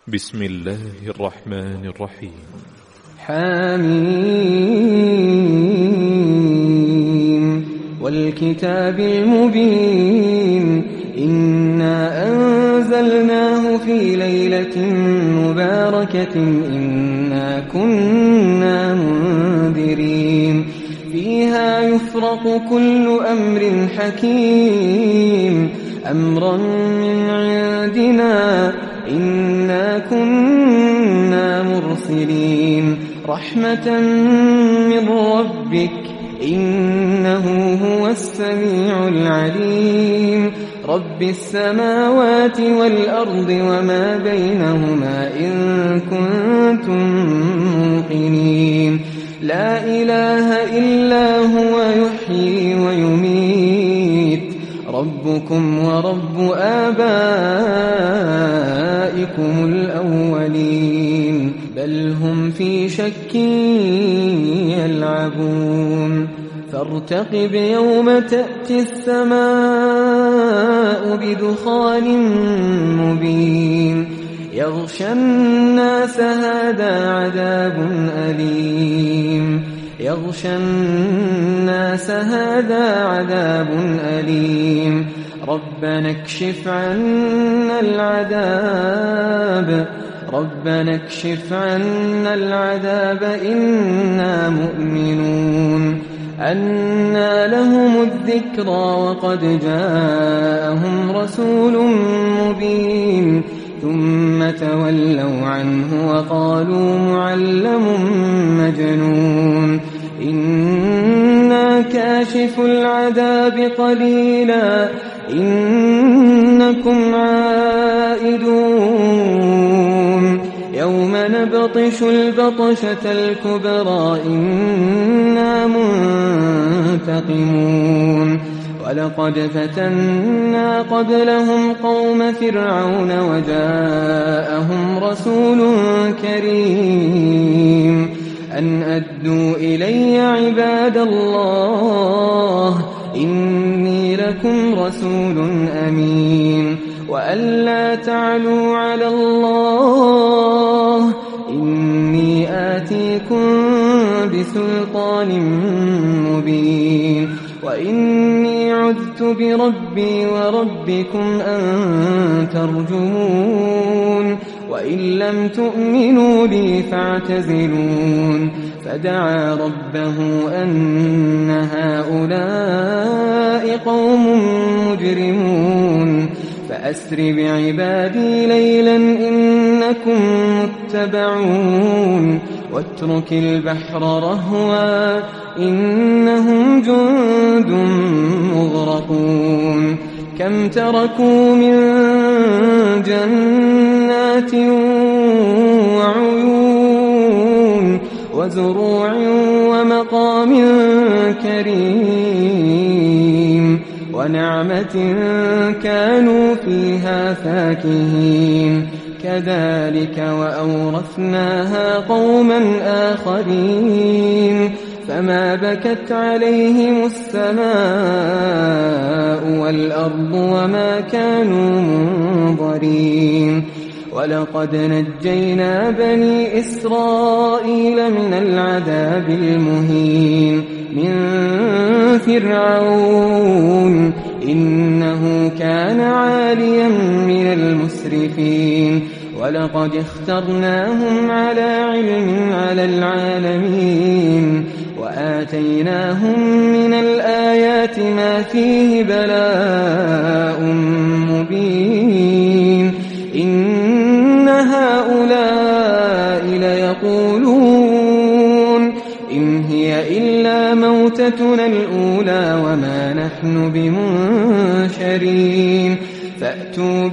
بسم الله الرحمن الرحيم. حميم والكتاب المبين إنا أنزلناه في ليلة مباركة إنا كنا منذرين فيها يفرق كل أمر حكيم أمرا من عندنا إنا كنا مرسلين رحمة من ربك إنه هو السميع العليم رب السماوات والأرض وما بينهما إن كنتم موقنين لا إله إلا هو يحيي ويميت ربكم ورب آبائكم الأولين بل هم في شك يلعبون فارتقب يوم تأتي السماء بدخان مبين يغشى الناس هذا عذاب أليم ربنا اكشف عنا العذاب إنا مؤمنون أنى لهم الذكرى وقد جاءهم رسول مبين ثم تولوا عنه وقالوا معلم مجنون إنا كاشف العذاب قليلا إنكم عائدون يوم نبطش البطشة الكبرى إنا منتقمون ولقد فتنا قبلهم قوم فرعون وجاءهم رسول كريم أن أدوا إلي عباد الله إني لكم رسول أمين وأن لا تعلوا على الله إني آتيكم بسلطان مبين وإني عذت بربي وربكم أن ترجمون وإن لم تؤمنوا لي فاعتزلون فدعا ربه أن هؤلاء قوم مجرمون فأسر بعبادي ليلا إنكم متبعون واترك البحر رهوا إنهم جند مغرقون كم تركوا من جنات وعيون وزروع ومقام كريم ونعمة كانوا فيها فاكهين كذلك وأورثناها قوما آخرين فما بكت عليهم السماء والأرض وما كانوا منظرين ولقد نجينا بني إسرائيل من العذاب المهين من فرعون إنه كان عاليا من المسرفين ولقد اخترناهم على علم على العالمين وآتيناهم من الآيات ما فيه بلاء مبين إن هؤلاء ليقولون إن هي إلا موتتنا الأولى وما نحن بمنشرين فأتوا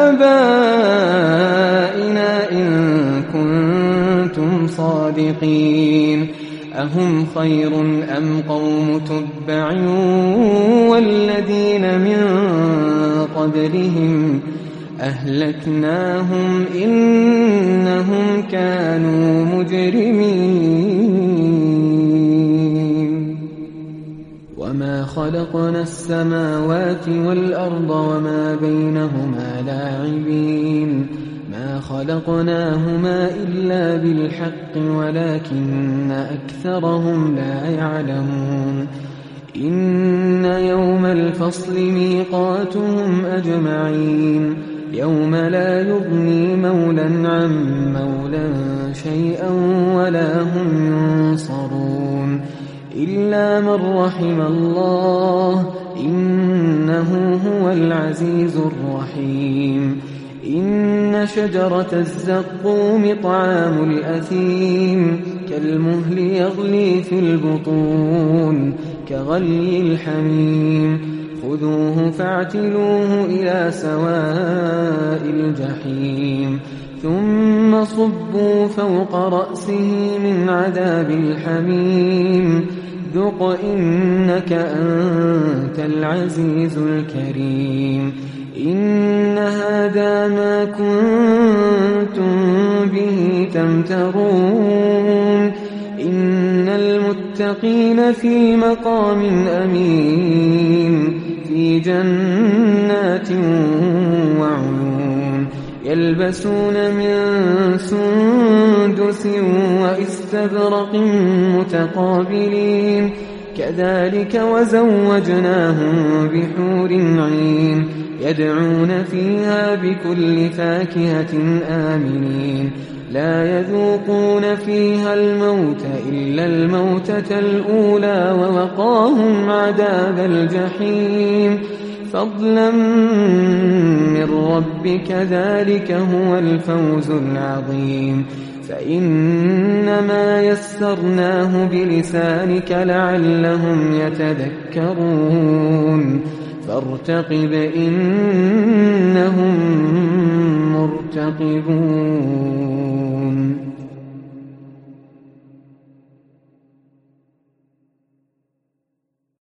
بآبائنا إن كنتم صادقين أهم خير أم قوم تبع والذين من قبلهم أهلكناهم إنهم كانوا مجرمين وما خلقنا السماوات والأرض وما بينهما لاعبين ما ما خلقناهما إلا بالحق ولكن أكثرهم لا يعلمون إن يوم الفصل ميقاتهم أجمعين يوم لا يغني مولى عن مولى شيئا ولا هم ينصرون إلا من رحم الله إنه هو العزيز الرحيم إن شجرة الزقوم طعام الأثيم كالمهل يغلي في البطون كغلي الحميم خذوه فاعتلوه إلى سواء الجحيم ثم صبوا فوق رأسه من عذاب الحميم ذق إنك أنت العزيز الكريم إن هذا ما كنتم به تمترون إن المتقين في مقام أمين في جنات وعيون يلبسون من سندس وإستبرق متقابلين كذلك وزوجناهم بحور عين يدعون فيها بكل فاكهة آمنين لا يذوقون فيها الموت إلا الموتة الأولى ووقاهم عذاب الجحيم فضلا من ربك ذلك هو الفوز العظيم فإنما يسرناه بلسانك لعلهم يتذكرون فارتقب إنهم مرتقبون